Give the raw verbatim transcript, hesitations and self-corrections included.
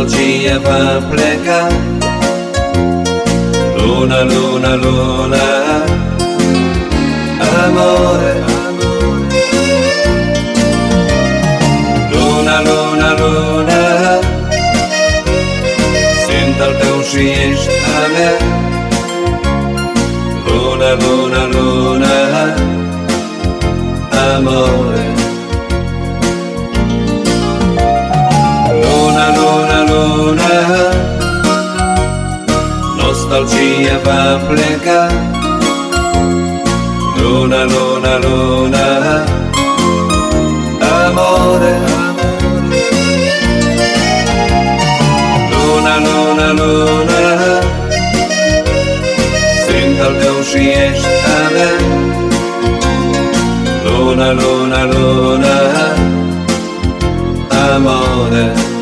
Nostalgia va plegar. Luna, luna, luna, amore. Luna, luna, luna, sent el teu xieix a mi. Luna, luna, luna, amore. Luna, luna, luna, nostalgia va plegar. Luna, luna, luna, amore. Luna, luna, luna, sent el teu xieix a mi. Luna, luna, luna, amore.